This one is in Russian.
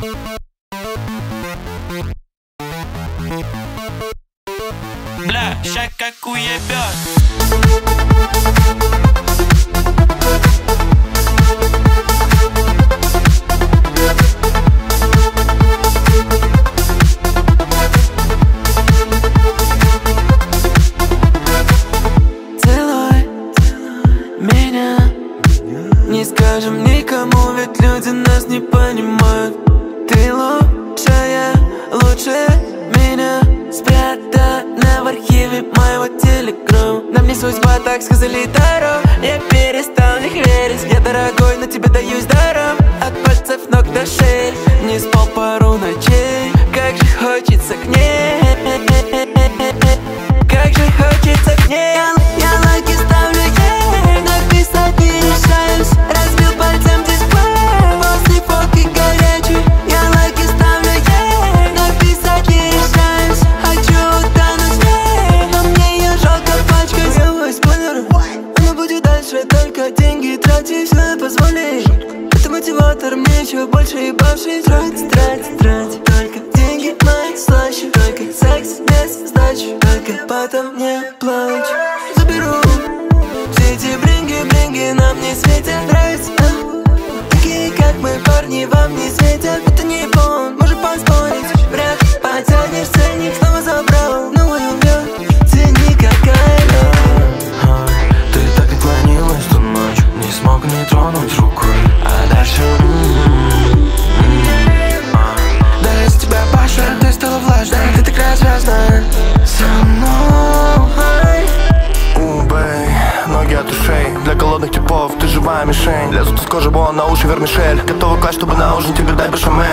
Бля, ща как уебёт. Целуй меня, не скажем никому, ведь люди нас не понимают. Ты лучшая, лучше меня, спрятана в архиве моего телеграма. Нам не судьба, так сказали Таро. Я перестал в них верить. Я дорогой, но тебе даюсь даром. От пальцев ног до шеи не спал пару ночей. Как же хочется к ней, как же хочется к ней. Я лайки ставлю ей, написать не решаюсь. Разбил пальцем дисплей, после фотки горячей. Я лайки ставлю ей, написать не решаюсь. Хочу утонуть в ней, но мне ее жалко пачкать. Делаю спойлеры, она будет дальше, только деньги тратить. Все позволишь, это мотиватор, мне еще больше ебавшись. Трать, трать, трать, только деньги мои слаще. Только секс без сдачи, только потом не плачь. Заберу все эти бринги, нам не светят. Нравится, такие как мы парни вам не светят. Это не бон, можем поспорить. Вряд ли потянешь ценник, снова забрал новую вверх. Цени какая. Ты так отклонилась ту ночь, не смог не тронуть рукой. А дальше да, из тебя пашет, ты стала влажной. Ты такая звездная со мной. Бэй, ноги от ушей, для голодных типов ты живая мишень. Лезут из кожи, бон, на уши вермишель. Готова класть, чтобы на ужин тебе дай бешамель.